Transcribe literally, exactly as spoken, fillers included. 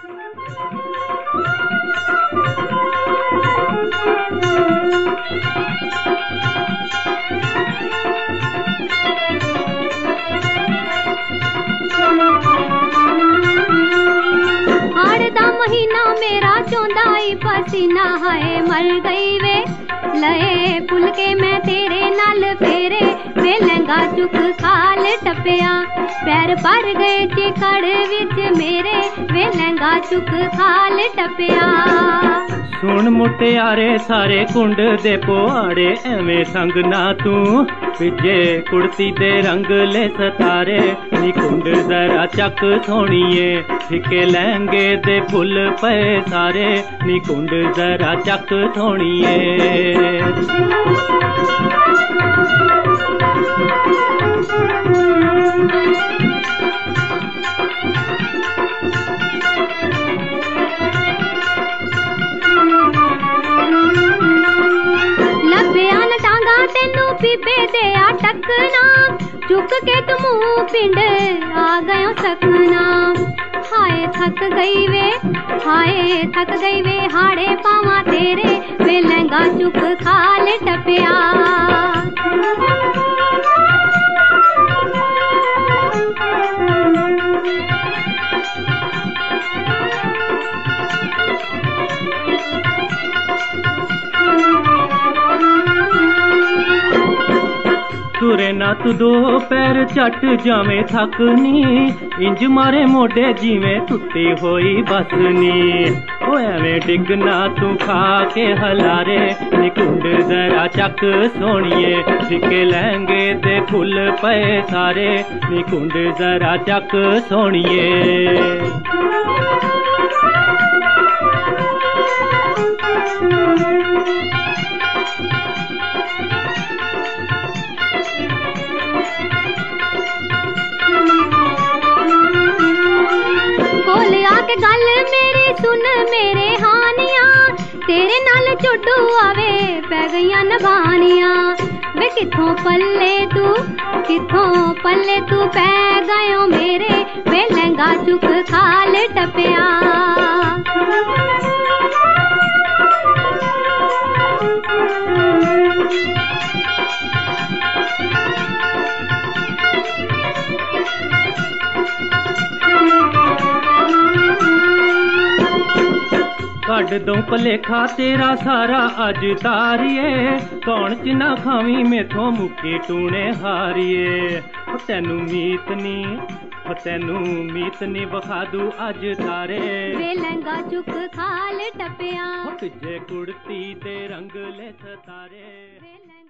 महीना मेरा चौंदाई पसीना है मर गई वे लए पुल के मैं तेरे नाल फेरे वे लहंगा चुक खाल टपया पैर भर गए चिकड़ विच मेरे वे लहंगा चुक खाल टपया। सुन मुटियारे सारे कुंड दे पुआड़े एवें संग ना तू पिजे कुड़ती दे रंग ले सतारे नी कुंड जरा चक सोनिए फिके लहंगे दे फुल पे सारे नी कुंड जरा चक सोनिए। पीपे दे टकना चुक के तुम पिंड आ गयो सकना हाय थक गई वे हाय थक गई वे हाड़े पावा तेरे वे लहंगा चुक खाल टपया। तुरे ना तू दो पैर चट जावे थकनी इंज मारे मोडे जिवें टुटी होई बसनी ओ एवें डिगना तू खा के हलारे नी कुंड जरा चक सोनिए फिके लहंगे दे फुल पे सारे नी कुंड जरा चक सोनिए। गल मेरी सुन मेरे हानिया तेरे नाल चुडू आवे पै गईयां नभानिया वे किथों पल्ले तू किथों पल्ले तू पै गयो मेरे वे लहंगा चुक खाल टपया। कड़ दो भलेखा तेरा सारा अज तारिए कौन च ना खावी मेथों मुक्की टूने हारिए तेनू मीत नी तेनू मीत नी बखादू अज तारे वे लहंगा चुक खाल टपया जे कुड़ती दे रंग ले सतारे।